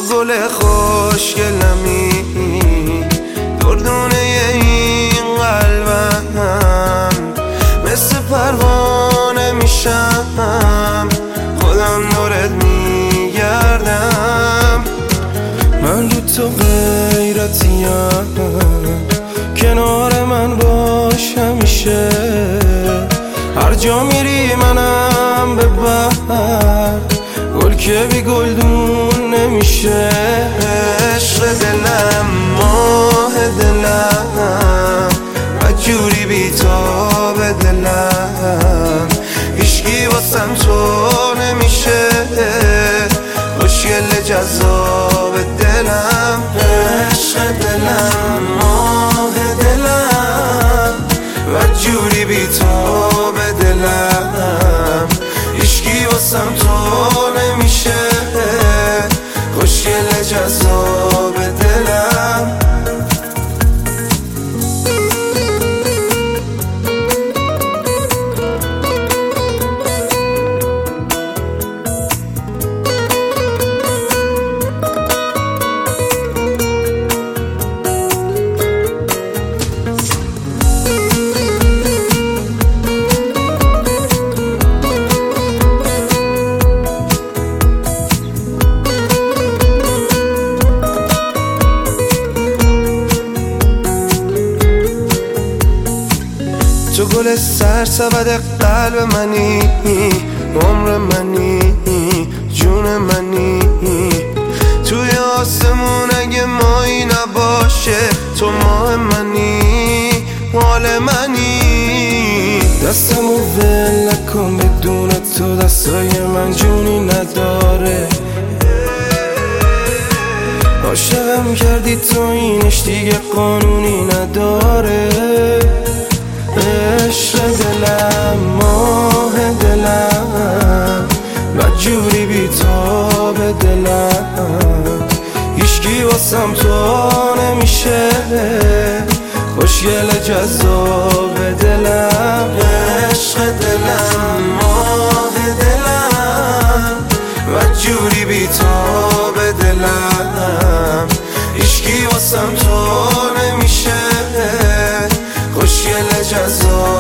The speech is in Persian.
گل خوشگلمی دردونه این قلبم، مثل پروانه میشم خودم دورت میگردم. من رو تو غیرتیم، کنار من باش همیشه، هر جا میری منم ببر، گل که بی گلدون نمیشه. عشق دلم، ماه دلم، و جوری بی تاب دلم، هیچکی واسم تو نمیشه، خوشگل جذاب دلم. عشق دلم، ماه دلم، و جوری بی تاب دلم، هیچکی واسم تو نمیشه، خوشگل جذاب دلم. تو گل سرسبد قلب منی، عمر منی، جون منی. توی آسمون اگه مایی نباشه، تو ماه منی، مال منی. دستمو ول نکن، بدون تو دستای من جونی نداره. عاشقم کردی تو، اینش دیگه قانونی نداره. عشق دلم، ماه دلم، و جوری بی تاب دلم، هیچکی واسم تو نمیشه، خوشگل جذاب دلم. عشق دلم، ماه دلم، و جوری بی تاب دلم، هیچکی واسم تو نمیشه، خوشگل جذاب